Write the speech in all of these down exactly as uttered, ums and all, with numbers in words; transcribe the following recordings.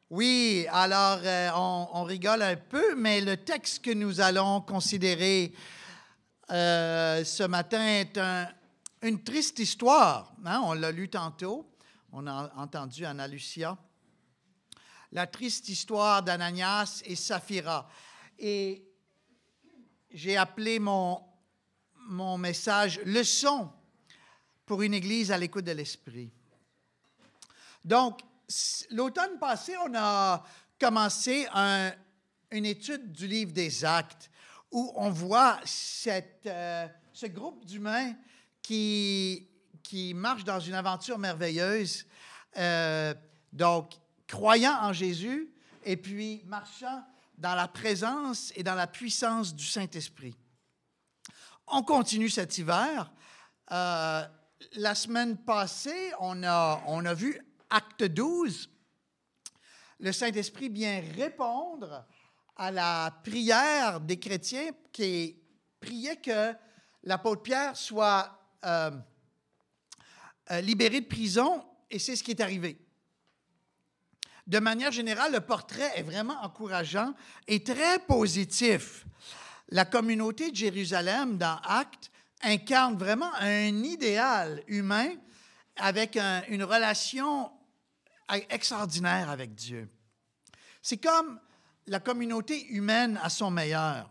Oui, alors euh, on, on rigole un peu, mais le texte que nous allons considérer euh, ce matin est un- une triste histoire. Hein? On l'a lu tantôt, on a entendu Anna Lucia. La triste histoire d'Ananias et Saphira. Et j'ai appelé mon, mon message « Leçon pour une Église à l'écoute de l'Esprit ». Donc, l'automne passé, on a commencé un- une étude du livre des Actes où on voit cette, euh, ce groupe d'humains qui, qui marche dans une aventure merveilleuse, euh, donc croyant en Jésus et puis marchant dans la présence et dans la puissance du Saint-Esprit. On continue cet hiver. Euh, la semaine passée, on a, on a vu Acte douze, le Saint-Esprit vient répondre à la prière des chrétiens qui priaient que l'apôtre Pierre soit euh, euh, libéré de prison, et c'est ce qui est arrivé. De manière générale, le portrait est vraiment encourageant et très positif. La communauté de Jérusalem dans Actes incarne vraiment un idéal humain avec un, une relation extraordinaire avec Dieu. C'est comme la communauté humaine à son meilleur.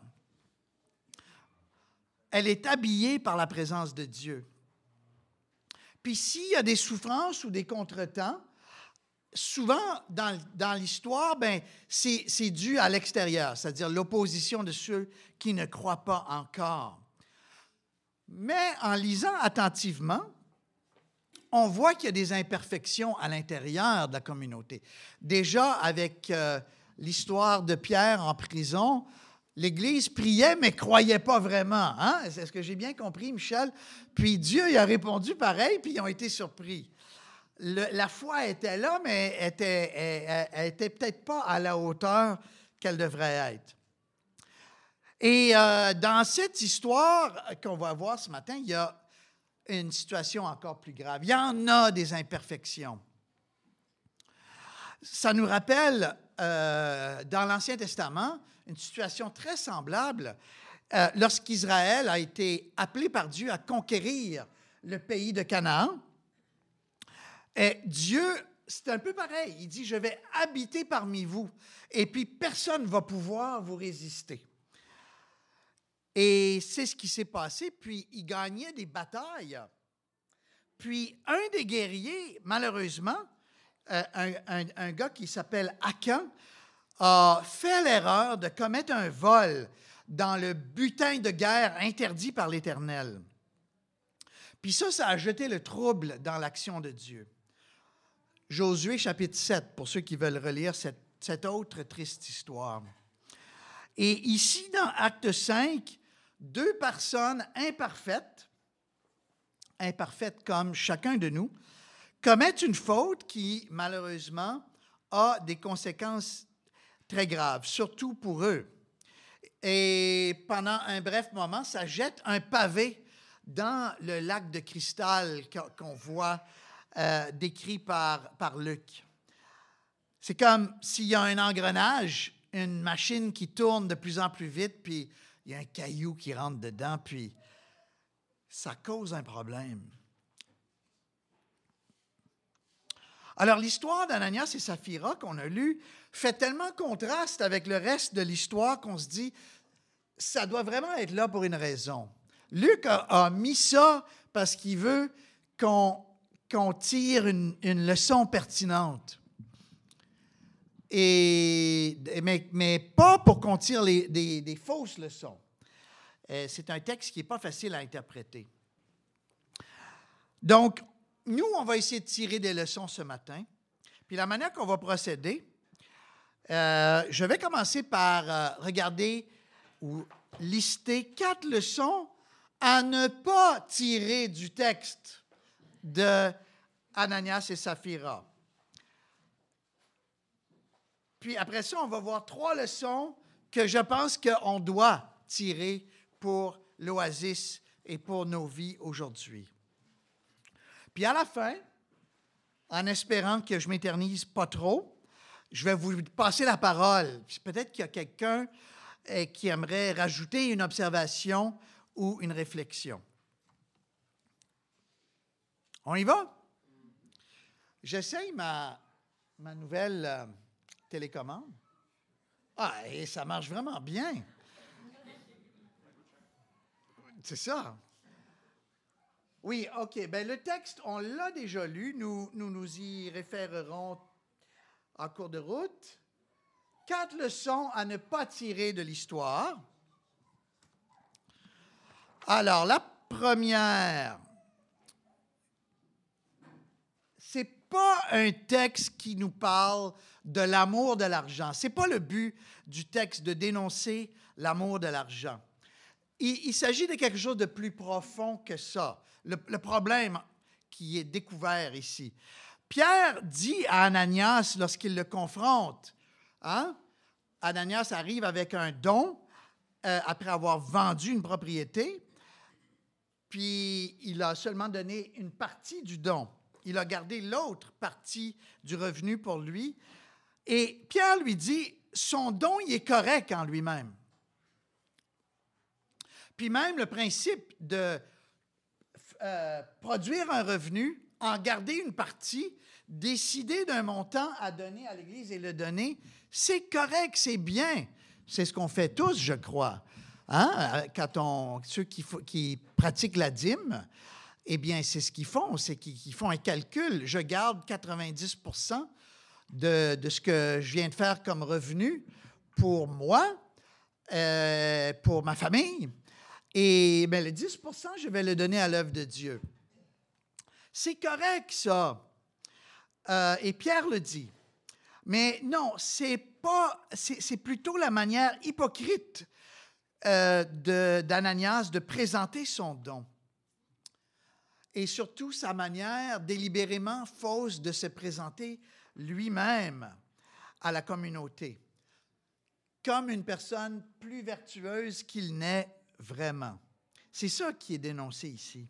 Elle est habillée par la présence de Dieu. Puis s'il y a des souffrances ou des contretemps, souvent dans, dans l'histoire, ben, c'est, c'est dû à l'extérieur, c'est-à-dire l'opposition de ceux qui ne croient pas encore. Mais en lisant attentivement, on voit qu'il y a des imperfections à l'intérieur de la communauté. Déjà, avec euh, l'histoire de Pierre en prison, l'Église priait, mais ne croyait pas vraiment. Hein? Est-ce que j'ai bien compris, Michel? Puis Dieu y a répondu pareil, puis ils ont été surpris. Le, la foi était là, mais elle était, elle, elle était peut-être pas à la hauteur qu'elle devrait être. Et euh, dans cette histoire qu'on va voir ce matin, il y a une situation encore plus grave. Il y en a des imperfections. Ça nous rappelle, euh, dans l'Ancien Testament, une situation très semblable euh, lorsqu'Israël a été appelé par Dieu à conquérir le pays de Canaan. Et Dieu, c'est un peu pareil. Il dit, je vais habiter parmi vous, et puis personne ne va pouvoir vous résister. Et c'est ce qui s'est passé, puis il gagnait des batailles. Puis un des guerriers, malheureusement, euh, un, un, un gars qui s'appelle Akan, a fait l'erreur de commettre un vol dans le butin de guerre interdit par l'Éternel. Puis ça, ça a jeté le trouble dans l'action de Dieu. Josué chapitre sept, pour ceux qui veulent relire cette, cette autre triste histoire. Et ici, dans Acte cinq, deux personnes imparfaites, imparfaites comme chacun de nous, commettent une faute qui, malheureusement, a des conséquences très graves, surtout pour eux. Et pendant un bref moment, ça jette un pavé dans le lac de cristal qu'on voit euh, décrit par, par Luc. C'est comme s'il y a un engrenage, une machine qui tourne de plus en plus vite, puis il y a un caillou qui rentre dedans, puis ça cause un problème. Alors, l'histoire d'Ananias et Saphira qu'on a lue fait tellement contraste avec le reste de l'histoire qu'on se dit, ça doit vraiment être là pour une raison. Luc a, a mis ça parce qu'il veut qu'on, qu'on tire une, une leçon pertinente. Et, mais, mais pas pour qu'on tire les, des, des fausses leçons. Euh, c'est un texte qui n'est pas facile à interpréter. Donc, nous, on va essayer de tirer des leçons ce matin. Puis la manière qu'on va procéder, euh, je vais commencer par euh, regarder ou lister quatre leçons à ne pas tirer du texte de Ananias et Saphira. Puis après ça, on va voir trois leçons que je pense qu'on doit tirer pour l'Oasis et pour nos vies aujourd'hui. Puis à la fin, en espérant que je ne m'éternise pas trop, je vais vous passer la parole. Peut-être qu'il y a quelqu'un euh, qui aimerait rajouter une observation ou une réflexion. On y va? J'essaye ma, ma nouvelle euh, télécommande. Ah, et ça marche vraiment bien. C'est ça. Oui, OK. Bien, le texte, on l'a déjà lu. Nous, nous nous y référerons en cours de route. Quatre leçons à ne pas tirer de l'histoire. Alors, la première, c'est pas un texte qui nous parle de l'amour de l'argent. C'est pas le but du texte de dénoncer l'amour de l'argent. Il, il s'agit de quelque chose de plus profond que ça. Le, le problème qui est découvert ici. Pierre dit à Ananias lorsqu'il le confronte, hein? Ananias arrive avec un don euh, après avoir vendu une propriété, puis il a seulement donné une partie du don. Il a gardé l'autre partie du revenu pour lui. Et Pierre lui dit, son don, il est correct en lui-même. Puis même le principe de euh, produire un revenu, en garder une partie, décider d'un montant à donner à l'Église et le donner, c'est correct, c'est bien. C'est ce qu'on fait tous, je crois. Hein? Quand on, ceux qui, qui pratiquent la dîme, eh bien, c'est ce qu'ils font, c'est qu'ils font un calcul. Je garde quatre-vingt-dix pour cent de, de ce que je viens de faire comme revenu pour moi, euh, pour ma famille, et bien, le dix pour cent, je vais le donner à l'œuvre de Dieu. C'est correct, ça. Euh, et Pierre le dit. Mais non, c'est pas, c'est, c'est plutôt la manière hypocrite euh, de, d'Ananias de présenter son don. Et surtout sa manière délibérément fausse de se présenter lui-même à la communauté, comme une personne plus vertueuse qu'il n'est vraiment. C'est ça qui est dénoncé ici.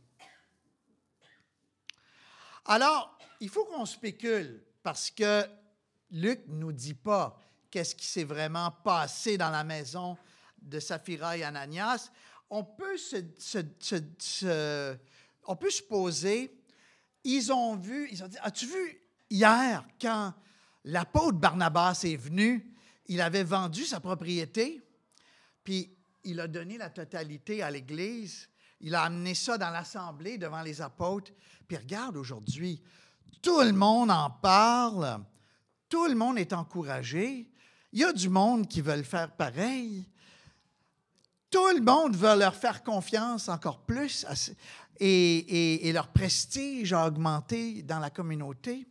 Alors, il faut qu'on spécule, parce que Luc ne nous dit pas qu'est-ce qui s'est vraiment passé dans la maison de Saphira et Ananias. On peut se, se, se, se, on peut supposer, ils ont vu, ils ont dit, as-tu vu hier, quand l'apôtre Barnabas est venu, il avait vendu sa propriété, puis il a donné la totalité à l'Église, il a amené ça dans l'assemblée devant les apôtres, puis regarde aujourd'hui, tout le monde en parle, tout le monde est encouragé, il y a du monde qui veut le faire pareil, tout le monde veut leur faire confiance encore plus, et, et, et leur prestige a augmenté dans la communauté.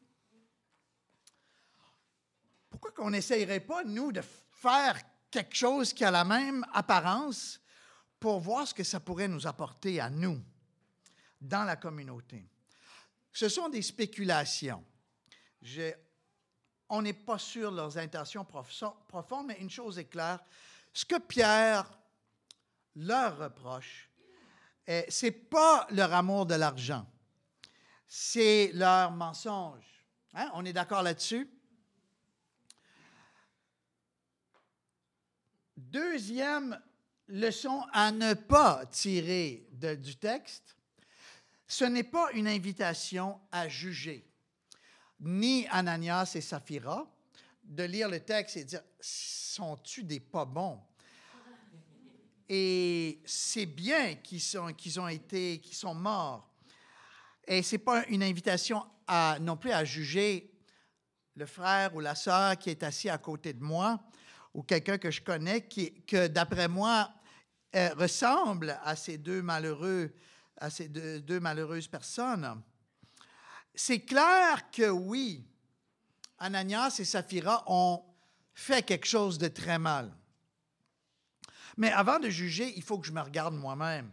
Pourquoi qu'on n'essayerait pas, nous, de faire quelque chose qui a la même apparence pour voir ce que ça pourrait nous apporter à nous dans la communauté? Ce sont des spéculations. Je, on n'est pas sûr de leurs intentions profondes, mais une chose est claire, ce que Pierre leur reproche, eh, ce n'est pas leur amour de l'argent, c'est leur mensonge. Hein? On est d'accord là-dessus? Deuxième leçon à ne pas tirer de, du texte, ce n'est pas une invitation à juger, ni Ananias et Saphira, de lire le texte et dire « sont-tu des pas bons? » Et c'est bien qu'ils sont, qu'ils ont été, qu'ils sont morts. Et ce n'est pas une invitation à, non plus à juger le frère ou la sœur qui est assis à côté de moi, ou quelqu'un que je connais, qui, que d'après moi, euh, ressemble à ces deux malheureux, à ces deux, deux malheureuses personnes. C'est clair que oui, Ananias et Saphira ont fait quelque chose de très mal. Mais avant de juger, il faut que je me regarde moi-même.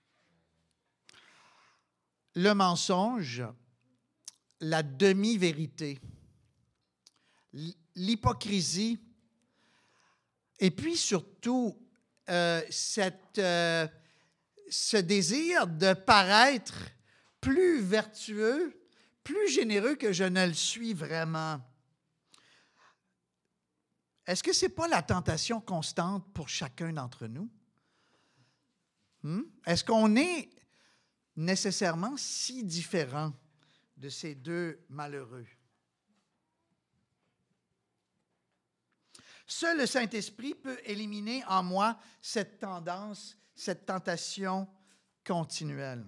Le mensonge, la demi-vérité, l'hypocrisie, et puis surtout, euh, cette, euh, ce désir de paraître plus vertueux, plus généreux que je ne le suis vraiment. est-ce que ce n'est pas la tentation constante pour chacun d'entre nous? Hmm? Est-ce qu'on est nécessairement si différents de ces deux malheureux? Seul le Saint-Esprit peut éliminer en moi cette tendance, cette tentation continuelle.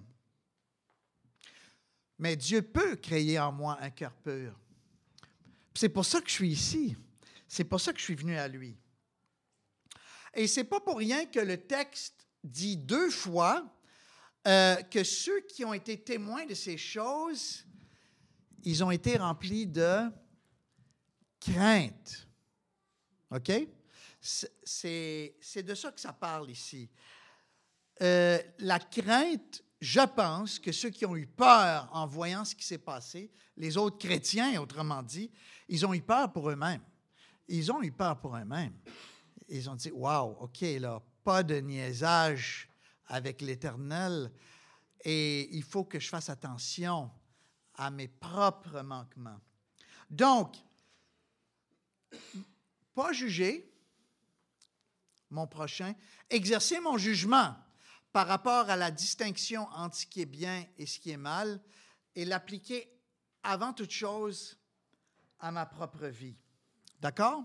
Mais Dieu peut créer en moi un cœur pur. C'est pour ça que je suis ici. C'est pour ça que je suis venu à lui. Et ce n'est pas pour rien que le texte dit deux fois euh, que ceux qui ont été témoins de ces choses, ils ont été remplis de crainte. OK? C'est, c'est de ça que ça parle ici. Euh, la crainte, je pense que ceux qui ont eu peur en voyant ce qui s'est passé, les autres chrétiens, autrement dit, ils ont eu peur pour eux-mêmes. Ils ont eu peur pour eux-mêmes. Ils ont dit, « Wow, OK, là, pas de niaisage avec l'Éternel et il faut que je fasse attention à mes propres manquements. » Donc, pas juger mon prochain, exercer mon jugement par rapport à la distinction entre ce qui est bien et ce qui est mal et l'appliquer avant toute chose à ma propre vie. D'accord?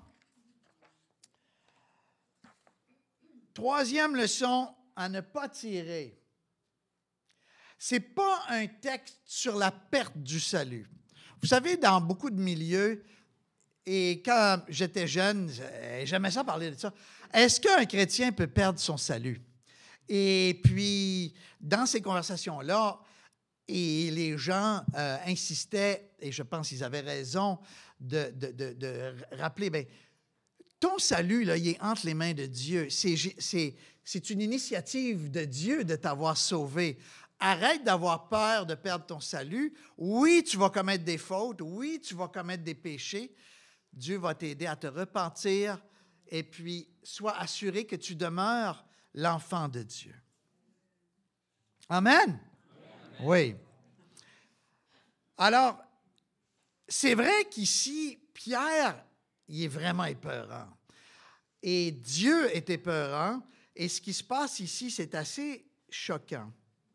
Troisième leçon à ne pas tirer. Ce n'est pas un texte sur la perte du salut. Vous savez, dans beaucoup de milieux, et quand j'étais jeune, j'aimais ça parler de ça. Est-ce qu'un chrétien peut perdre son salut? Et puis, dans ces conversations-là, et les gens euh, insistaient, et je pense qu'ils avaient raison, de, de, de, de rappeler, bien, ton salut, là, il est entre les mains de Dieu. C'est, c'est, c'est une initiative de Dieu de t'avoir sauvé. Arrête d'avoir peur de perdre ton salut. Oui, tu vas commettre des fautes. Oui, tu vas commettre des péchés. Dieu va t'aider à te repentir et puis sois assuré que tu demeures l'enfant de Dieu. Amen? Amen. Oui. Alors, c'est vrai qu'ici, Pierre, il est vraiment épeurant. Et Dieu est épeurant. Et ce qui se passe ici, c'est assez choquant.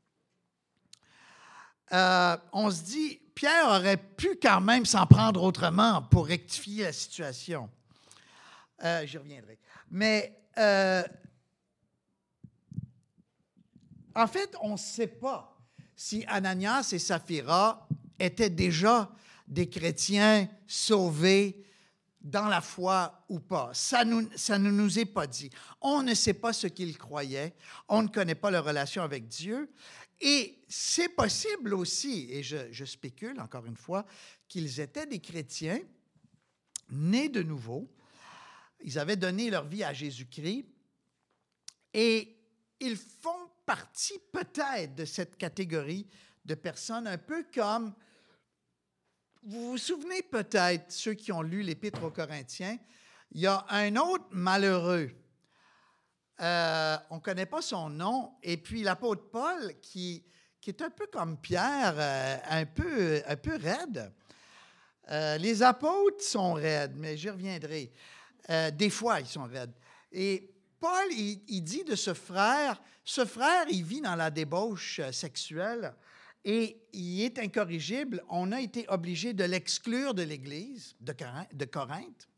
Euh, on se dit, Pierre aurait pu quand même s'en prendre autrement pour rectifier la situation. Euh, j'y reviendrai. Mais, euh, en fait, on ne sait pas si Ananias et Saphira étaient déjà des chrétiens sauvés dans la foi ou pas. Ça, nous, ça ne nous est pas dit. On ne sait pas ce qu'ils croyaient. On ne connaît pas leur relation avec Dieu. Et c'est possible aussi, et je, je spécule encore une fois, qu'ils étaient des chrétiens nés de nouveau. Ils avaient donné leur vie à Jésus-Christ et ils font partie peut-être de cette catégorie de personnes, un peu comme, vous vous souvenez peut-être, ceux qui ont lu l'Épître aux Corinthiens, il y a un autre malheureux. Euh, on ne connaît pas son nom. Et puis l'apôtre Paul, qui, qui est un peu comme Pierre, euh, un, peu, un peu raide. Euh, les apôtres sont raides, mais j'y reviendrai. Euh, des fois, ils sont raides. Et Paul, il, il dit de ce frère, ce frère, il vit dans la débauche sexuelle et il est incorrigible. On a été obligé de l'exclure de l'Église de Corinthe.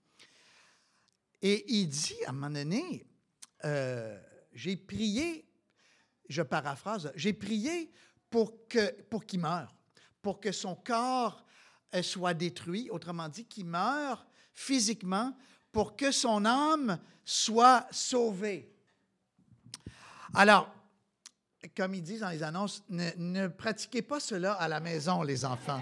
Et il dit, à un moment donné, Euh, j'ai prié, je paraphrase, j'ai prié pour, que, pour qu'il meure, pour que son corps euh, soit détruit, autrement dit, qu'il meure physiquement, pour que son âme soit sauvée. Alors, comme ils disent dans les annonces, ne, ne pratiquez pas cela à la maison, les enfants.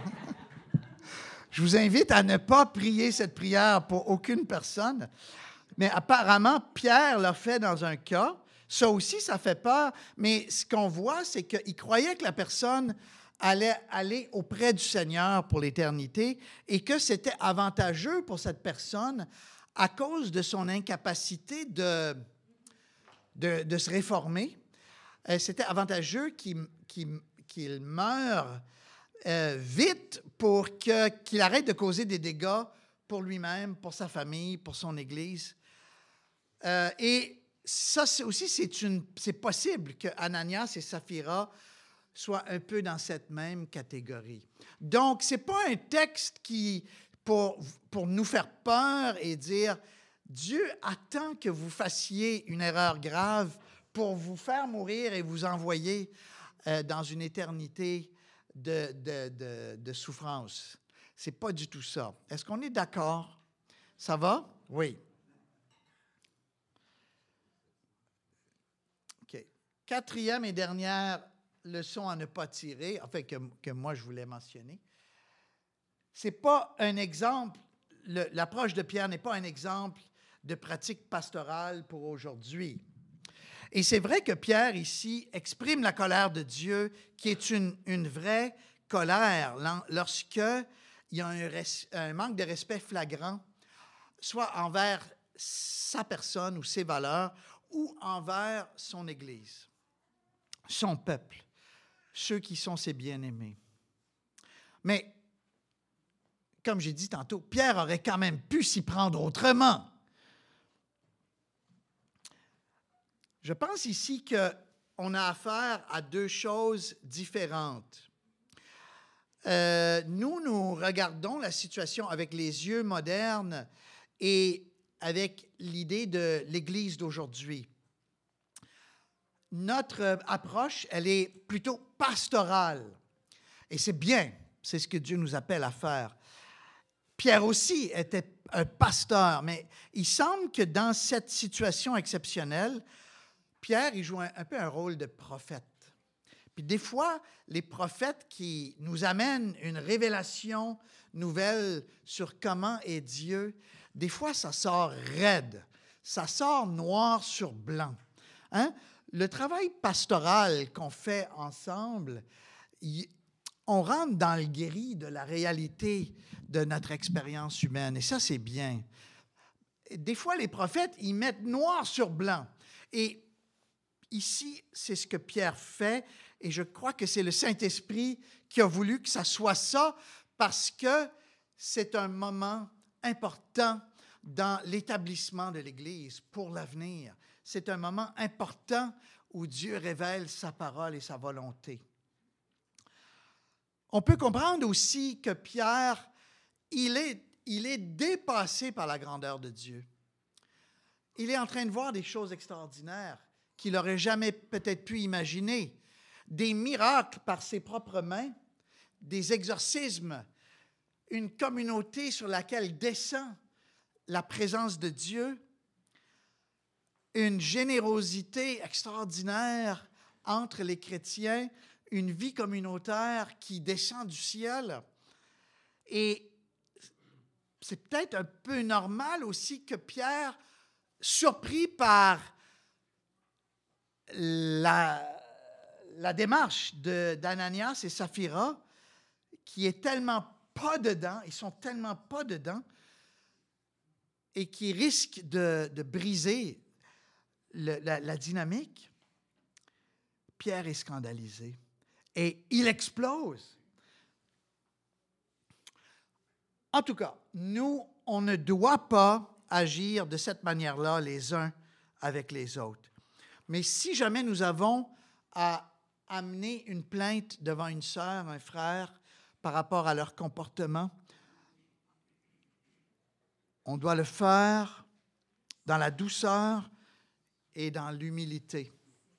Je vous invite à ne pas prier cette prière pour aucune personne. Mais apparemment, Pierre l'a fait dans un cas. Ça aussi, ça fait peur. Mais ce qu'on voit, c'est qu'il croyait que la personne allait aller auprès du Seigneur pour l'éternité et que c'était avantageux pour cette personne à cause de son incapacité de, de, de se réformer. C'était avantageux qu'il, qu'il, qu'il meure euh, vite pour que, qu'il arrête de causer des dégâts pour lui-même, pour sa famille, pour son Église. Euh, et ça c'est aussi, c'est, une, c'est possible que Ananias et Saphira soient un peu dans cette même catégorie. Donc, ce n'est pas un texte qui, pour, pour nous faire peur et dire « Dieu attend que vous fassiez une erreur grave pour vous faire mourir et vous envoyer euh, dans une éternité de, de, de, de souffrance. » Ce n'est pas du tout ça. Est-ce qu'on est d'accord? Ça va? Oui. OK. Quatrième et dernière leçon à ne pas tirer, enfin que, que moi je voulais mentionner. Ce n'est pas un exemple, le, l'approche de Pierre n'est pas un exemple de pratique pastorale pour aujourd'hui. Et c'est vrai que Pierre ici exprime la colère de Dieu qui est une, une vraie colère lorsque il y a un, res, un manque de respect flagrant, soit envers sa personne ou ses valeurs, ou envers son Église, son peuple, ceux qui sont ses bien-aimés. Mais, comme j'ai dit tantôt, Pierre aurait quand même pu s'y prendre autrement. Je pense ici qu'on a affaire à deux choses différentes. Euh, nous, nous regardons la situation avec les yeux modernes et avec l'idée de l'Église d'aujourd'hui. Notre approche, elle est plutôt pastorale. Et c'est bien, c'est ce que Dieu nous appelle à faire. Pierre aussi était un pasteur, mais il semble que dans cette situation exceptionnelle, Pierre, il joue un, un peu un rôle de prophète. Puis des fois, les prophètes qui nous amènent une révélation nouvelle sur comment est Dieu, des fois, ça sort raide, ça sort noir sur blanc. Hein? Le travail pastoral qu'on fait ensemble, y, on rentre dans le gris de la réalité de notre expérience humaine, et ça, c'est bien. Des fois, les prophètes, ils mettent noir sur blanc. Et ici, c'est ce que Pierre fait, et je crois que c'est le Saint-Esprit qui a voulu que ça soit ça, parce que c'est un moment important dans l'établissement de l'Église pour l'avenir. C'est un moment important où Dieu révèle sa parole et sa volonté. On peut comprendre aussi que Pierre, il est, il est dépassé par la grandeur de Dieu. Il est en train de voir des choses extraordinaires qu'il n'aurait jamais peut-être pu imaginer, des miracles par ses propres mains, des exorcismes, une communauté sur laquelle descend la présence de Dieu, une générosité extraordinaire entre les chrétiens, une vie communautaire qui descend du ciel. Et c'est peut-être un peu normal aussi que Pierre, surpris par la, la démarche de, d'Ananias et Saphira, qui est tellement pas dedans, ils sont tellement pas dedans, et qui risque de, de briser le, la, la dynamique, Pierre est scandalisé et il explose. En tout cas, nous, on ne doit pas agir de cette manière-là les uns avec les autres. Mais si jamais nous avons à amener une plainte devant une sœur, un frère, par rapport à leur comportement, on doit le faire dans la douceur et dans l'humilité.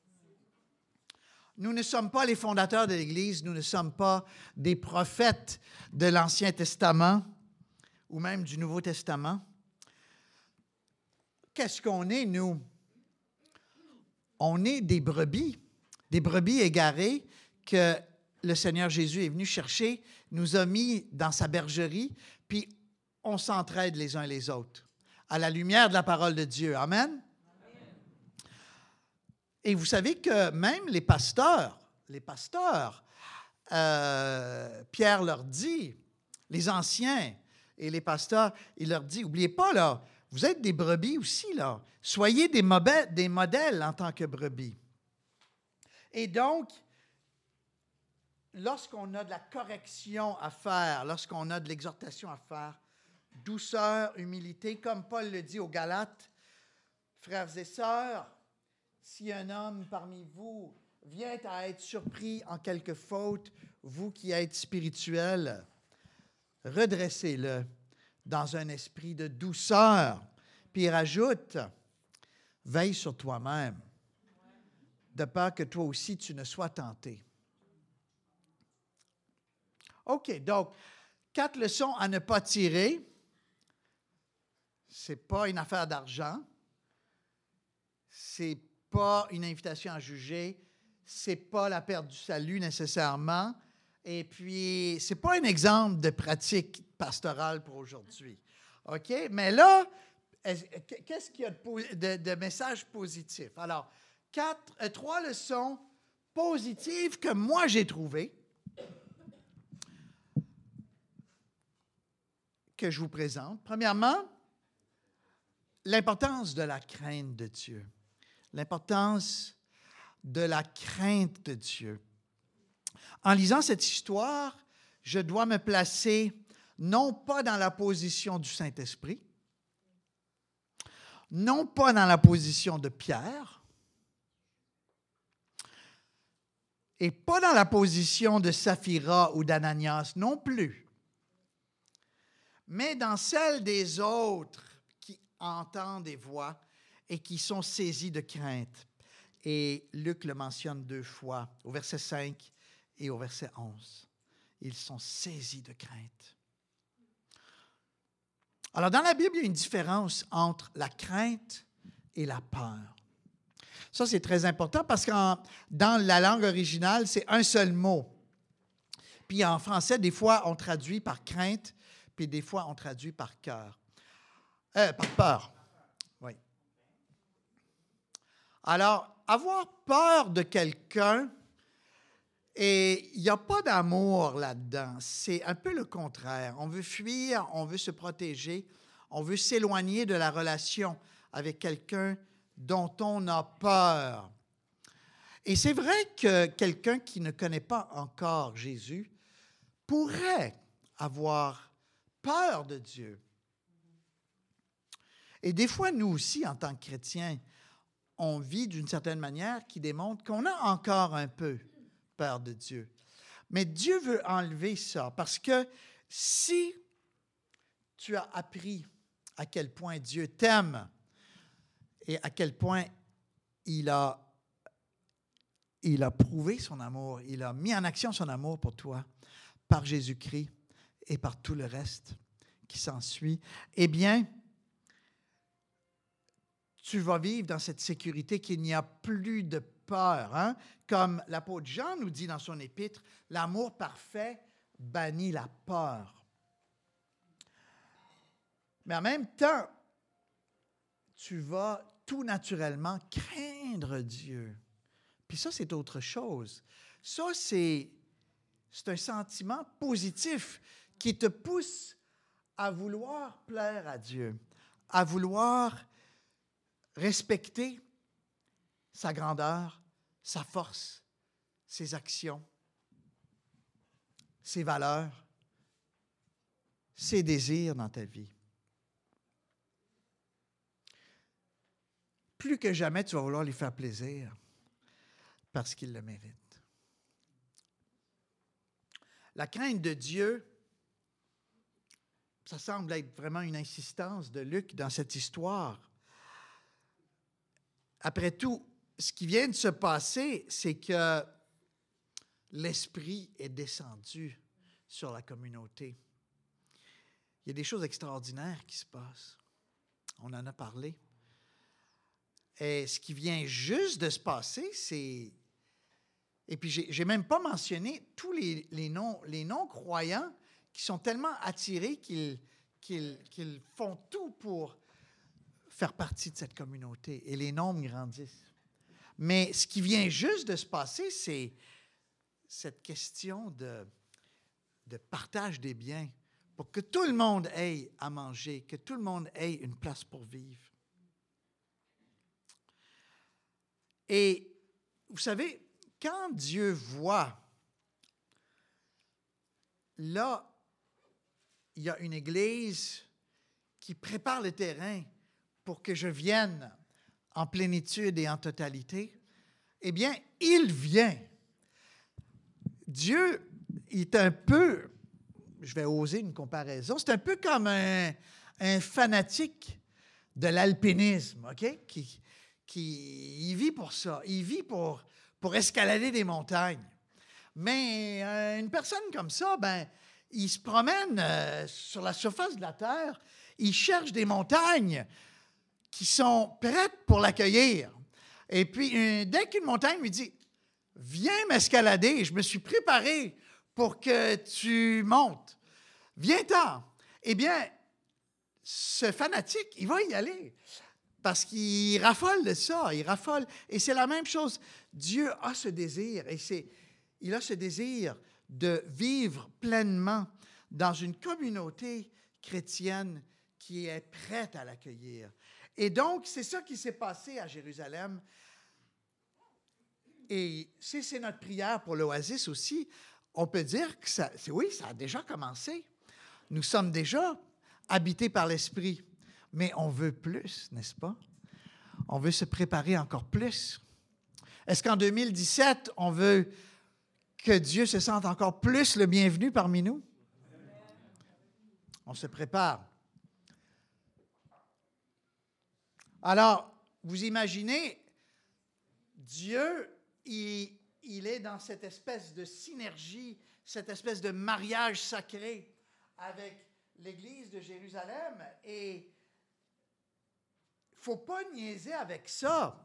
Nous ne sommes pas les fondateurs de l'Église, nous ne sommes pas des prophètes de l'Ancien Testament ou même du Nouveau Testament. Qu'est-ce qu'on est, nous? On est des brebis, des brebis égarées que le Seigneur Jésus est venu chercher, nous a mis dans sa bergerie, puis on s'entraide les uns les autres, à la lumière de la parole de Dieu. Amen? Amen. Et vous savez que même les pasteurs, les pasteurs, euh, Pierre leur dit, les anciens et les pasteurs, il leur dit, n'oubliez pas, là, vous êtes des brebis aussi, là. Soyez des, mauvais, des modèles en tant que brebis. Et donc, lorsqu'on a de la correction à faire, lorsqu'on a de l'exhortation à faire, douceur, humilité, comme Paul le dit aux Galates. Frères et sœurs, si un homme parmi vous vient à être surpris en quelque faute, vous qui êtes spirituels, redressez-le dans un esprit de douceur. Puis il rajoute, veille sur toi-même, de peur que toi aussi tu ne sois tenté. OK, donc, quatre leçons à ne pas tirer. Ce n'est pas une affaire d'argent. Ce n'est pas une invitation à juger. Ce n'est pas la perte du salut nécessairement. Et puis, ce n'est pas un exemple de pratique pastorale pour aujourd'hui. OK? Mais là, qu'est-ce qu'il y a de, de, de messages positifs? Alors, quatre, euh, trois leçons positives que moi j'ai trouvées, que je vous présente. Premièrement, l'importance de la crainte de Dieu. L'importance de la crainte de Dieu. En lisant cette histoire, je dois me placer non pas dans la position du Saint-Esprit, non pas dans la position de Pierre, et pas dans la position de Saphira ou d'Ananias non plus, mais dans celle des autres qui entendent des voix et qui sont saisis de crainte. Et Luc le mentionne deux fois, au verset cinq et au verset onze. Ils sont saisis de crainte. Alors, dans la Bible, il y a une différence entre la crainte et la peur. Ça, c'est très important parce que dans la langue originale, c'est un seul mot. Puis en français, des fois, on traduit par crainte, puis des fois, on traduit par cœur. Euh, par peur. Oui. Alors, avoir peur de quelqu'un, et il n'y a pas d'amour là-dedans. C'est un peu le contraire. On veut fuir, on veut se protéger, on veut s'éloigner de la relation avec quelqu'un dont on a peur. Et c'est vrai que quelqu'un qui ne connaît pas encore Jésus pourrait avoir peur de Dieu. Et des fois, nous aussi, en tant que chrétiens, on vit d'une certaine manière qui démontre qu'on a encore un peu peur de Dieu. Mais Dieu veut enlever ça parce que si tu as appris à quel point Dieu t'aime et à quel point il a, il a prouvé son amour, il a mis en action son amour pour toi par Jésus-Christ et par tout le reste qui s'ensuit, eh bien, tu vas vivre dans cette sécurité qu'il n'y a plus de peur. Hein? Comme l'apôtre Jean nous dit dans son épître, l'amour parfait bannit la peur. Mais en même temps, tu vas tout naturellement craindre Dieu. Puis ça, c'est autre chose. Ça, c'est, c'est un sentiment positif qui te pousse à vouloir plaire à Dieu, à vouloir respecter sa grandeur, sa force, ses actions, ses valeurs, ses désirs dans ta vie. Plus que jamais, tu vas vouloir lui faire plaisir parce qu'il le mérite. La crainte de Dieu, ça semble être vraiment une insistance de Luc dans cette histoire. Après tout, ce qui vient de se passer, c'est que l'Esprit est descendu sur la communauté. Il y a des choses extraordinaires qui se passent. On en a parlé. Et ce qui vient juste de se passer, c'est... Et puis, je n'ai même pas mentionné tous les, les, non, les non-croyants qui sont tellement attirés qu'ils, qu'ils, qu'ils font tout pour faire partie de cette communauté. Et les nombres grandissent. Mais ce qui vient juste de se passer, c'est cette question de, de partage des biens pour que tout le monde ait à manger, que tout le monde ait une place pour vivre. Et vous savez, quand Dieu voit, là, il y a une église qui prépare le terrain pour que je vienne en plénitude et en totalité, eh bien, il vient. Dieu est un peu, je vais oser une comparaison, c'est un peu comme un, un fanatique de l'alpinisme, OK? Qui, qui il vit pour ça. Il vit pour, pour escalader des montagnes. Mais euh, une personne comme ça, ben, il se promène euh, sur la surface de la Terre, il cherche des montagnes qui sont prêtes pour l'accueillir. Et puis, euh, dès qu'une montagne lui dit « Viens m'escalader, je me suis préparé pour que tu montes. Viens-t'en. » Eh bien, ce fanatique, il va y aller parce qu'il raffole de ça, il raffole. Et c'est la même chose. Dieu a ce désir, et c'est, il a ce désir de vivre pleinement dans une communauté chrétienne qui est prête à l'accueillir. Et donc, c'est ça qui s'est passé à Jérusalem. Et si c'est notre prière pour l'Oasis aussi, on peut dire que ça, c'est, oui, ça a déjà commencé. Nous sommes déjà habités par l'Esprit, mais on veut plus, n'est-ce pas? On veut se préparer encore plus. Est-ce qu'en deux mille dix-sept, on veut que Dieu se sente encore plus le bienvenu parmi nous? On se prépare. Alors, vous imaginez, Dieu, il, il est dans cette espèce de synergie, cette espèce de mariage sacré avec l'Église de Jérusalem, et il ne faut pas niaiser avec ça.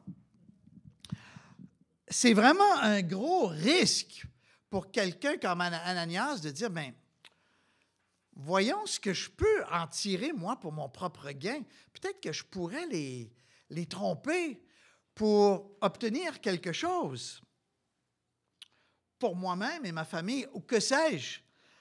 C'est vraiment un gros risque pour quelqu'un comme Ananias de dire, bien, voyons ce que je peux en tirer, moi, pour mon propre gain. Peut-être que je pourrais les, les tromper pour obtenir quelque chose pour moi-même et ma famille, ou que sais-je.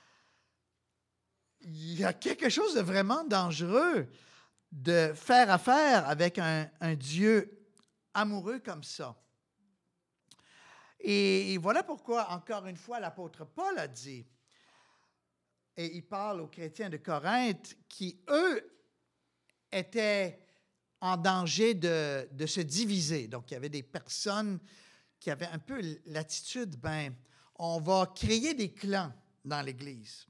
Il y a quelque chose de vraiment dangereux de faire affaire avec un, un Dieu amoureux comme ça. Et, et voilà pourquoi, encore une fois, l'apôtre Paul a dit, et il parle aux chrétiens de Corinthe qui, eux, étaient en danger de, de se diviser. Donc, il y avait des personnes qui avaient un peu l'attitude, ben, on va créer des clans dans l'Église.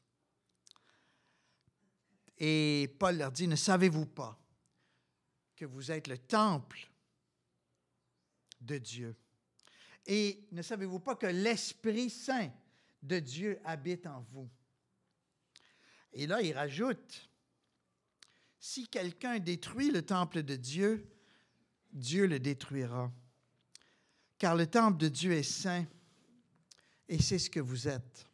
Et Paul leur dit, ne savez-vous pas que vous êtes le temple de Dieu? Et ne savez-vous pas que l'Esprit Saint de Dieu habite en vous? Et là, il rajoute, si quelqu'un détruit le temple de Dieu, Dieu le détruira. Car le temple de Dieu est saint, et c'est ce que vous êtes.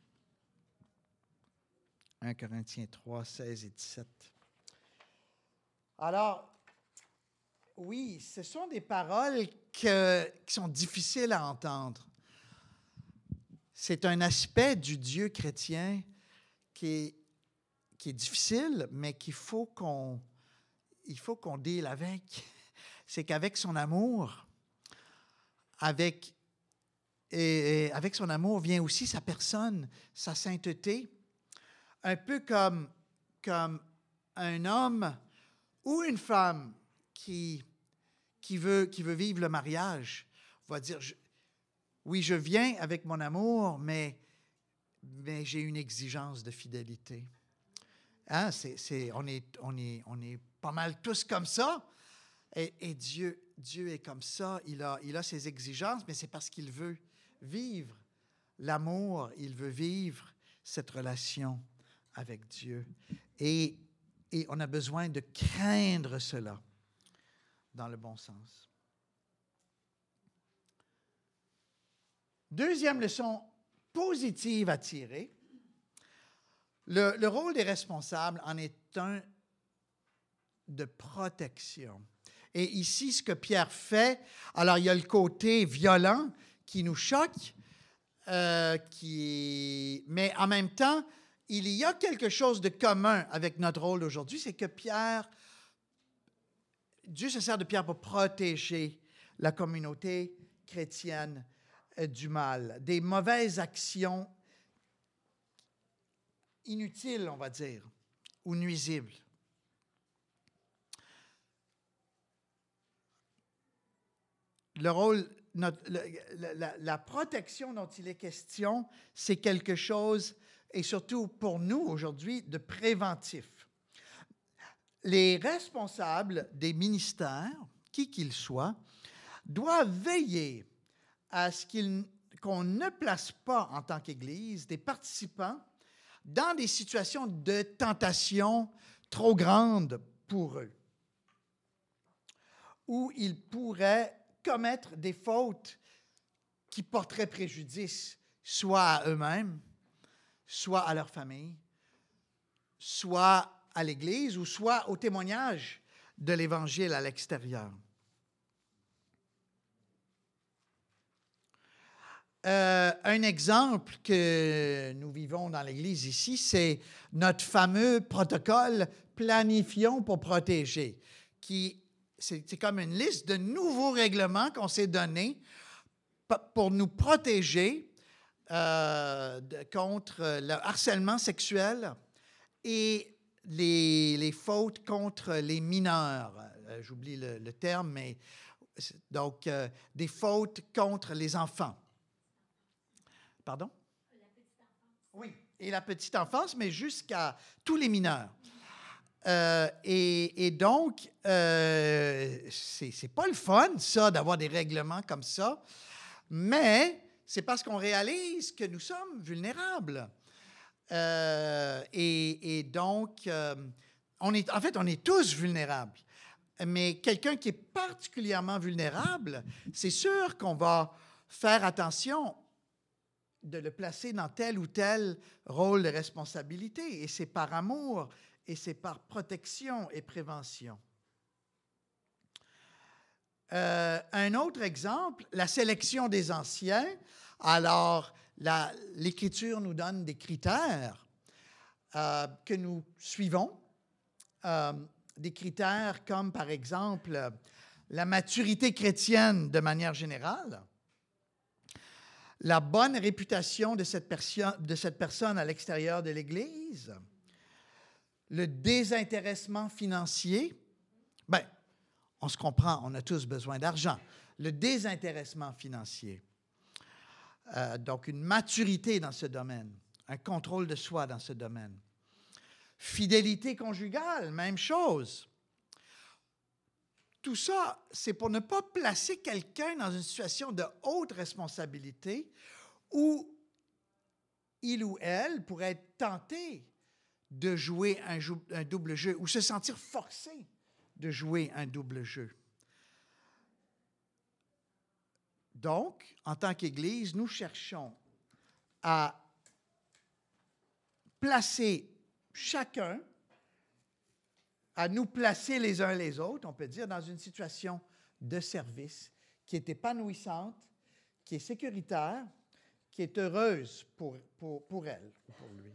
un Corinthiens trois, seize et dix-sept. Alors, oui, ce sont des paroles que, qui sont difficiles à entendre. C'est un aspect du Dieu chrétien qui est, qui est difficile, mais qu'il faut qu'on, il faut qu'on deal avec. C'est qu'avec son amour, avec, et, et avec son amour vient aussi sa personne, sa sainteté. Un peu comme, comme un homme ou une femme qui, qui, veut, qui veut vivre le mariage va dire, je, oui, je viens avec mon amour, mais, mais j'ai une exigence de fidélité. Hein? C'est, c'est, on, est, on, est, on est pas mal tous comme ça. Et, et Dieu, Dieu est comme ça. Il a, il a ses exigences, mais c'est parce qu'il veut vivre l'amour. Il veut vivre cette relation avec Dieu. Et, et on a besoin de craindre cela dans le bon sens. Deuxième leçon positive à tirer. Le, le rôle des responsables en est un de protection. Et ici, ce que Pierre fait, alors il y a le côté violent qui nous choque, euh, qui, mais en même temps, il y a quelque chose de commun avec notre rôle d'aujourd'hui, c'est que Pierre, Dieu se sert de Pierre pour protéger la communauté chrétienne euh, du mal, des mauvaises actions inutiles, on va dire, ou nuisibles. le rôle, notre, le, la, la protection dont il est question, c'est quelque chose, et surtout pour nous aujourd'hui, de préventif. Les responsables des ministères, qui qu'ils soient, doivent veiller à ce qu'ils, qu'on ne place pas en tant qu'Église des participants dans des situations de tentation trop grandes pour eux, où ils pourraient commettre des fautes qui porteraient préjudice soit à eux-mêmes, soit à leur famille, soit à l'Église ou soit au témoignage de l'Évangile à l'extérieur. Euh, un exemple que nous vivons dans l'Église ici, c'est notre fameux protocole Planifions pour protéger, qui c'est, c'est comme une liste de nouveaux règlements qu'on s'est donnés pour nous protéger euh, de, contre le harcèlement sexuel et les, les fautes contre les mineurs. Euh, j'oublie le, le terme, mais donc euh, des fautes contre les enfants. Pardon? La petite enfance. Oui, et la petite enfance, mais jusqu'à tous les mineurs. Euh, et, et donc, euh, c'est, c'est pas le fun, ça, d'avoir des règlements comme ça, mais c'est parce qu'on réalise que nous sommes vulnérables. Euh, et, et donc, euh, on est, en fait, on est tous vulnérables. Mais quelqu'un qui est particulièrement vulnérable, c'est sûr qu'on va faire attention de le placer dans tel ou tel rôle de responsabilité. Et c'est par amour, et c'est par protection et prévention. Euh, un autre exemple, la sélection des anciens. Alors, la, l'Écriture nous donne des critères euh, que nous suivons. Euh, des critères comme, par exemple, la maturité chrétienne de manière générale, la bonne réputation de cette, perso- de cette personne à l'extérieur de l'Église, le désintéressement financier. Bien, on se comprend, on a tous besoin d'argent. Le désintéressement financier. Euh, donc, une maturité dans ce domaine, un contrôle de soi dans ce domaine. Fidélité conjugale, même chose. Tout ça, c'est pour ne pas placer quelqu'un dans une situation de haute responsabilité où il ou elle pourrait être tenté de jouer un, jou- un double jeu ou se sentir forcé de jouer un double jeu. Donc, en tant qu'Église, nous cherchons à placer chacun, à nous placer les uns les autres, on peut dire, dans une situation de service qui est épanouissante, qui est sécuritaire, qui est heureuse pour, pour, pour elle ou pour lui.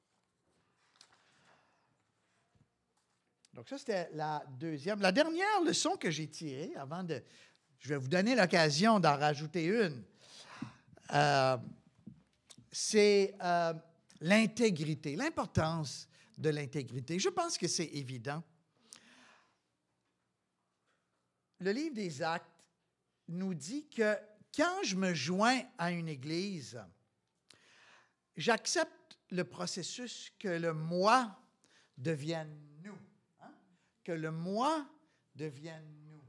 Donc ça, c'était la deuxième. La dernière leçon que j'ai tirée, avant de... Je vais vous donner l'occasion d'en rajouter une. Euh, c'est euh, l'intégrité, l'importance de l'intégrité. Je pense que c'est évident. Le livre des Actes nous dit que quand je me joins à une église, j'accepte le processus que le moi devienne nous. Hein? Que le moi devienne nous.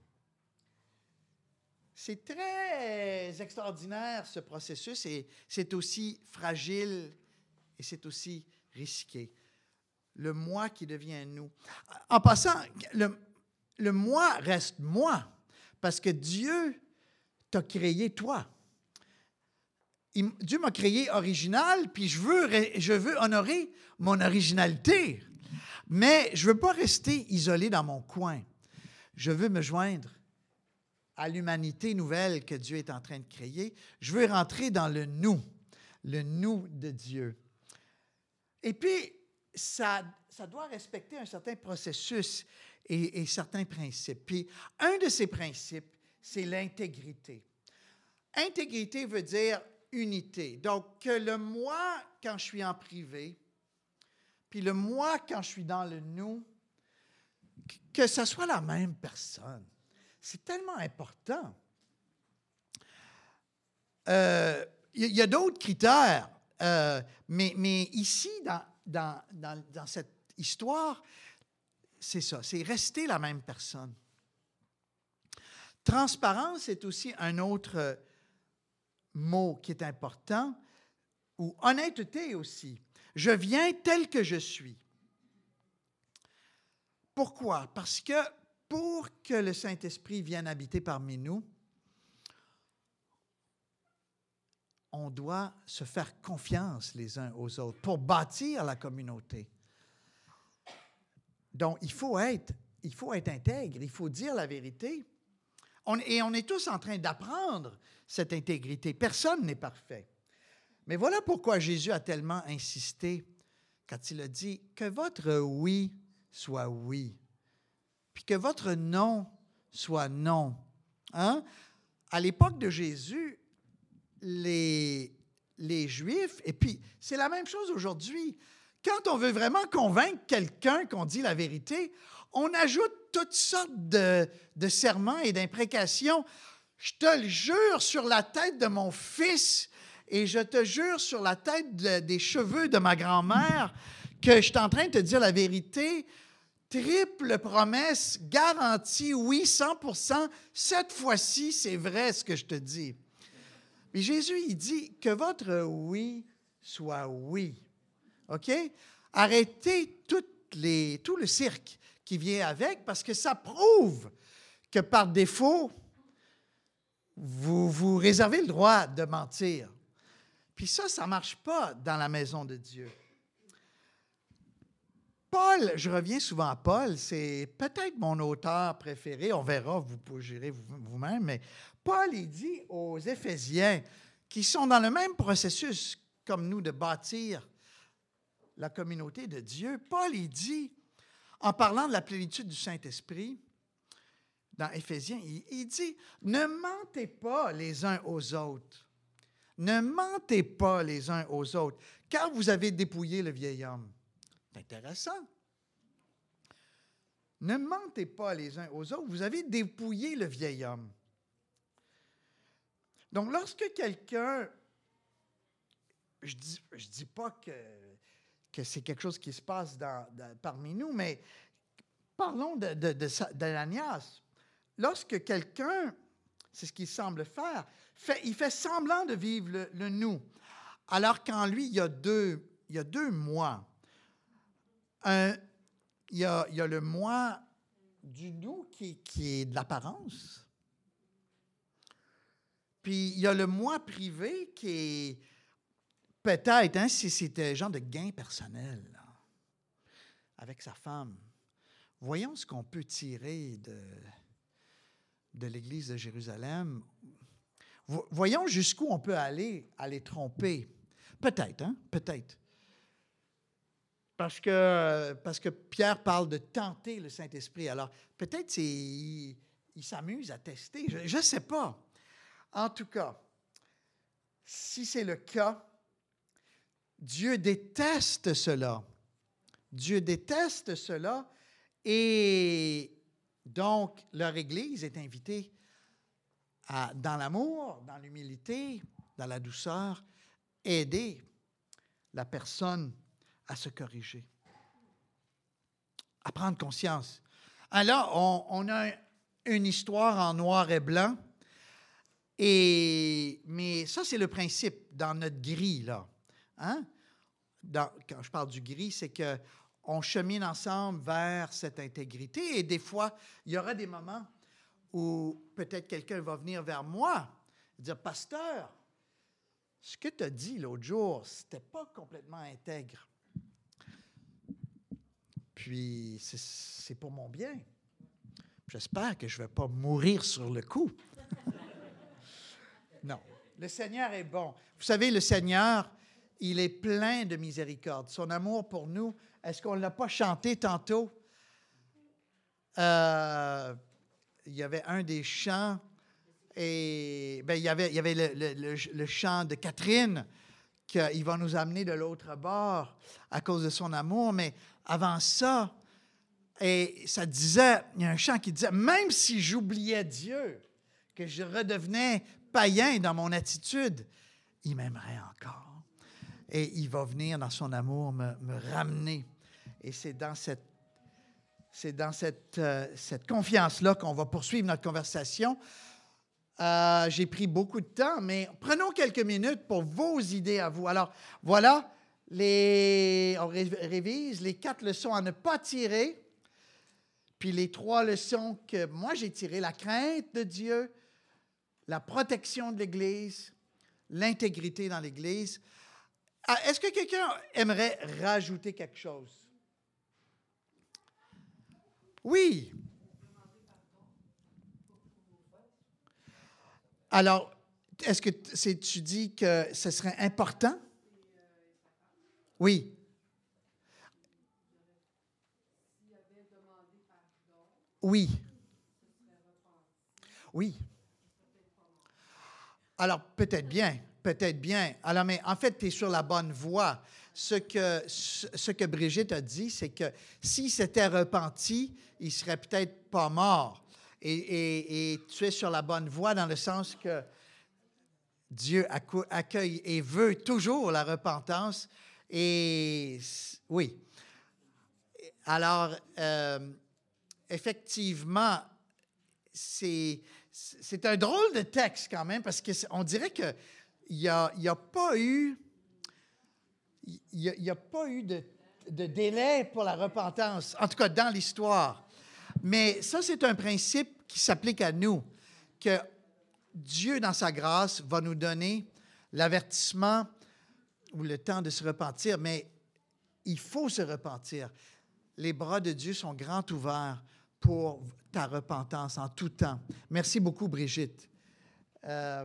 C'est très extraordinaire, ce processus, et c'est aussi fragile et c'est aussi risqué. Le moi qui devient nous. En passant, le, le moi reste moi, parce que Dieu t'a créé toi. Il, Dieu m'a créé original, puis je veux, je veux honorer mon originalité. Mais je ne veux pas rester isolé dans mon coin. Je veux me joindre à l'humanité nouvelle que Dieu est en train de créer. Je veux rentrer dans le nous, le nous de Dieu. Et puis, ça, ça doit respecter un certain processus et, et certains principes. Puis, un de ces principes, c'est l'intégrité. Intégrité veut dire unité. Donc, que le moi, quand je suis en privé, puis le moi, quand je suis dans le nous, que ce soit la même personne. C'est tellement important. Euh, il y a d'autres critères, euh, mais, mais ici, dans, dans, dans, dans cette histoire, c'est ça, c'est rester la même personne. Transparence est aussi un autre mot qui est important, ou honnêteté aussi. Je viens tel que je suis. Pourquoi? Parce que pour que le Saint-Esprit vienne habiter parmi nous, on doit se faire confiance les uns aux autres pour bâtir la communauté. Donc, il faut être, il faut être intègre, il faut dire la vérité. On, et on est tous en train d'apprendre cette intégrité. Personne n'est parfait. Mais voilà pourquoi Jésus a tellement insisté quand il a dit que votre oui soit oui, puis que votre non soit non. Hein? À l'époque de Jésus, les, les Juifs, et puis c'est la même chose aujourd'hui, quand on veut vraiment convaincre quelqu'un qu'on dit la vérité, on ajoute toutes sortes de, de serments et d'imprécations. Je te le jure sur la tête de mon fils et je te jure sur la tête de, des cheveux de ma grand-mère que je suis en train de te dire la vérité. Triple promesse, garantie, oui, cent pour cent. Cette fois-ci, c'est vrai ce que je te dis. Mais Jésus, il dit que votre oui soit oui. OK? Arrêtez toutes les, tout le cirque qui vient avec parce que ça prouve que par défaut, vous vous réservez le droit de mentir. Puis ça, ça ne marche pas dans la maison de Dieu. Paul, je reviens souvent à Paul, c'est peut-être mon auteur préféré, on verra, vous pouvez gérer vous-même, mais Paul, il dit aux Éphésiens, qui sont dans le même processus comme nous de bâtir la communauté de Dieu, Paul, il dit, en parlant de la plénitude du Saint-Esprit, dans Éphésiens, il, il dit, ne mentez pas les uns aux autres. Ne mentez pas les uns aux autres, car vous avez dépouillé le vieil homme. C'est intéressant. Ne mentez pas les uns aux autres, vous avez dépouillé le vieil homme. Donc, lorsque quelqu'un, je ne dis, je dis pas que, que c'est quelque chose qui se passe dans, dans, parmi nous, mais parlons de, de, de, d'Ananias. Lorsque quelqu'un, c'est ce qu'il semble faire, fait, il fait semblant de vivre le, le nous, alors qu'en lui, il y a deux, il y a deux moi. Un, il, y a, il y a le moi du nous qui, qui est de l'apparence. Puis il y a le moi privé qui est peut-être, hein, si c'était un genre de gain personnel là, avec sa femme. Voyons ce qu'on peut tirer de, de l'Église de Jérusalem. Voyons jusqu'où on peut aller à les tromper. Peut-être, hein? Peut-être. Parce que, parce que Pierre parle de tenter le Saint-Esprit. Alors, peut-être c'est, il, il s'amuse à tester. Je ne sais pas. En tout cas, si c'est le cas, Dieu déteste cela. Dieu déteste cela. Et donc, leur Église est invitée à, dans l'amour, dans l'humilité, dans la douceur, aider la personne à se corriger, à prendre conscience. Alors, on, on a une histoire en noir et blanc, et, mais ça, c'est le principe dans notre grille, là. Hein? Dans, quand je parle du gris, c'est qu'on chemine ensemble vers cette intégrité, et des fois, il y aura des moments où peut-être quelqu'un va venir vers moi et dire « Pasteur, ce que tu as dit l'autre jour, ce n'était pas complètement intègre. » Puis, c'est, c'est pour mon bien. J'espère que je ne vais pas mourir sur le coup. Non, le Seigneur est bon. Vous savez, le Seigneur, il est plein de miséricorde. Son amour pour nous, est-ce qu'on ne l'a pas chanté tantôt? Euh, il y avait un des chants, et ben, il y avait, il y avait le, le, le, le chant de Catherine, qu'il va nous amener de l'autre bord à cause de son amour, mais avant ça, et ça disait, il y a un chant qui disait, même si j'oubliais Dieu, que je redevenais païen dans mon attitude, il m'aimerait encore. Et il va venir dans son amour me, me ramener. Et c'est dans cette, c'est dans cette, euh, cette confiance-là qu'on va poursuivre notre conversation. Euh, j'ai pris beaucoup de temps, mais prenons quelques minutes pour vos idées à vous. Alors, voilà, les, on ré- révise les quatre leçons à ne pas tirer, puis les trois leçons que moi j'ai tirées, la crainte de Dieu, la protection de l'Église, l'intégrité dans l'Église. Ah, est-ce que quelqu'un aimerait rajouter quelque chose? Oui. Alors, est-ce que c'est, tu dis que ce serait important? Oui. Oui. Oui. Alors, peut-être bien, peut-être bien. Alors, mais en fait, tu es sur la bonne voie. Ce que, ce que Brigitte a dit, c'est que s'il s'était repenti, il ne serait peut-être pas mort. Et, et, et tu es sur la bonne voie dans le sens que Dieu accueille et veut toujours la repentance. Et oui. Alors, euh, effectivement, c'est, c'est un drôle de texte quand même, parce qu'on dirait qu'il n'y a, il y a pas eu, il y a, il y a pas eu de, de délai pour la repentance, en tout cas dans l'histoire. Mais ça, c'est un principe qui s'applique à nous, que Dieu, dans sa grâce, va nous donner l'avertissement ou le temps de se repentir, mais il faut se repentir. Les bras de Dieu sont grands ouverts pour ta repentance en tout temps. Merci beaucoup, Brigitte. Euh,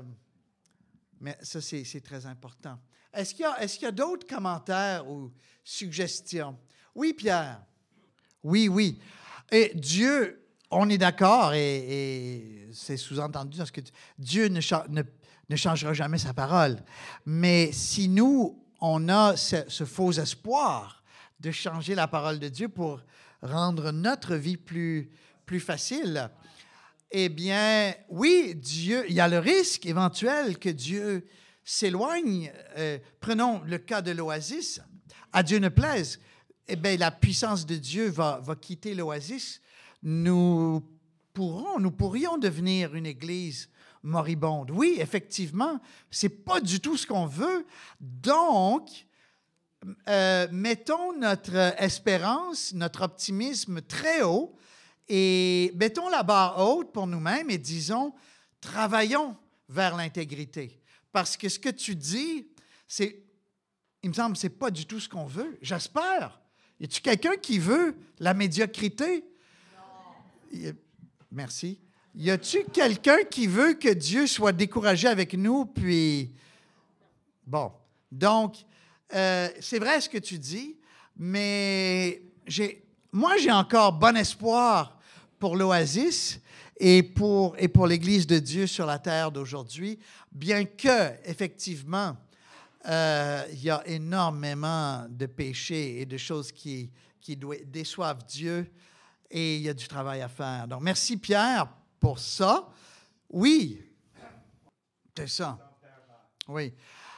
mais ça, c'est, c'est très important. Est-ce qu'il y a, est-ce qu'il y a d'autres commentaires ou suggestions? Oui, Pierre. Oui, oui. Et Dieu, on est d'accord, et, et c'est sous-entendu dans ce que tu, Dieu ne, cha- ne, ne changera jamais sa parole. Mais si nous, on a ce, ce faux espoir de changer la parole de Dieu pour rendre notre vie plus, plus facile, eh bien, oui, Dieu, il y a le risque éventuel que Dieu s'éloigne. Euh, prenons le cas de l'Oasis. À Dieu ne plaise, eh bien, la puissance de Dieu va, va quitter l'Oasis. Nous pourrons, nous pourrions devenir une église moribonde. Oui, effectivement, c'est pas du tout ce qu'on veut. Donc, euh, mettons notre espérance, notre optimisme très haut et mettons la barre haute pour nous-mêmes et disons, travaillons vers l'intégrité. Parce que ce que tu dis, c'est, il me semble, c'est pas du tout ce qu'on veut. J'espère. Y a-t-il quelqu'un qui veut la médiocrité? Non. Merci. Y a-t-il quelqu'un qui veut que Dieu soit découragé avec nous, puis... Bon. Donc, euh, c'est vrai ce que tu dis, mais j'ai, moi, j'ai encore bon espoir pour l'Oasis et pour, et pour l'Église de Dieu sur la terre d'aujourd'hui, bien que, effectivement, euh, il y a énormément de péchés et de choses qui, qui déçoivent Dieu et il y a du travail à faire. Donc, merci Pierre pour ça. Oui, c'est ça. Oui.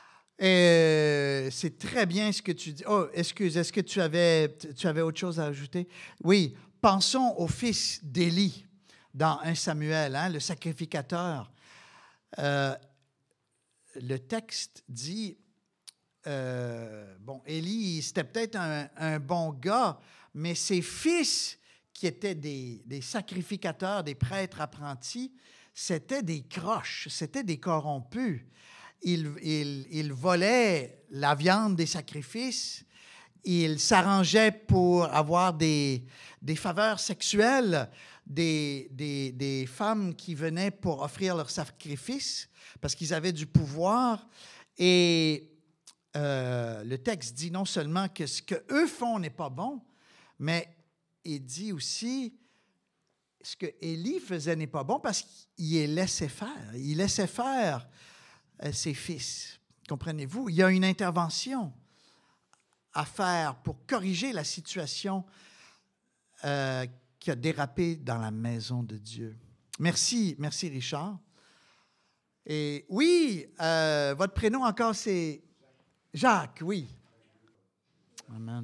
Et c'est très bien ce que tu dis. Oh, excuse, est-ce que tu avais, tu avais autre chose à ajouter? Oui, pensons au fils d'Élie dans Premier Samuel, hein, le sacrificateur. Euh, le texte dit, euh, bon, Élie, c'était peut-être un, un bon gars, mais ses fils, qui étaient des, des sacrificateurs, des prêtres apprentis, c'était des croches, c'était des corrompus. Ils, ils, ils volaient la viande des sacrifices, ils s'arrangeaient pour avoir des, des faveurs sexuelles des, des, des femmes qui venaient pour offrir leurs sacrifices parce qu'ils avaient du pouvoir. Et euh, le texte dit non seulement que ce qu'eux font n'est pas bon, mais il dit aussi ce que Élie faisait n'est pas bon parce qu'il les laissait faire. Il laissait faire ses fils. Comprenez-vous? Il y a une intervention à faire pour corriger la situation euh, qui a dérapé dans la maison de Dieu. Merci, merci Richard. Et oui, euh, votre prénom encore, c'est Jacques, oui. Amen.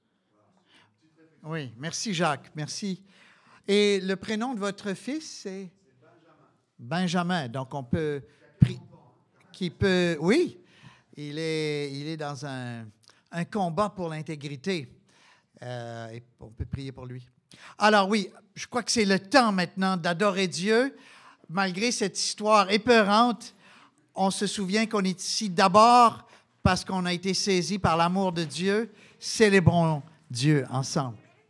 Oui, merci Jacques, merci. Et le prénom de votre fils, c'est Benjamin. Donc, on peut... Pri- qui peut... Oui, il est, il est dans un, un combat pour l'intégrité. Euh, et on peut prier pour lui. Alors oui, je crois que c'est le temps maintenant d'adorer Dieu. Malgré cette histoire épeurante, on se souvient qu'on est ici d'abord parce qu'on a été saisi par l'amour de Dieu. Célébrons Dieu ensemble.